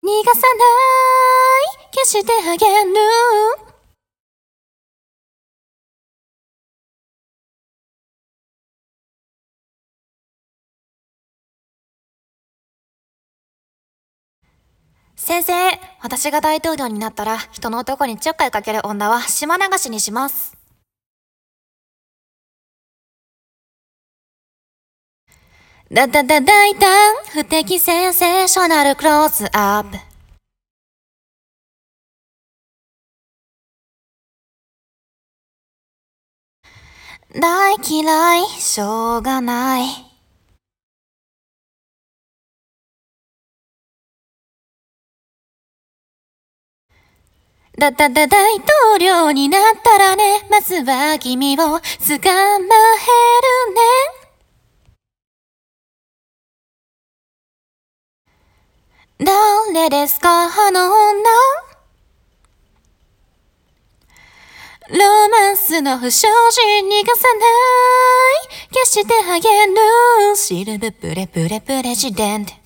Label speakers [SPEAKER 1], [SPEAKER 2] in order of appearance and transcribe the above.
[SPEAKER 1] 逃がさない消してあげる先生、私が大統領になったら人の男にちょっかいかける女は島流しにします。大胆不敵センセーショナルクローズアップ。大嫌いしょうがない。大統領になったらね、まずは君を捕まえるね。誰ですかあの女。ロマンスの不祥事逃がさない消してあげるシルブプレプレプレジデント。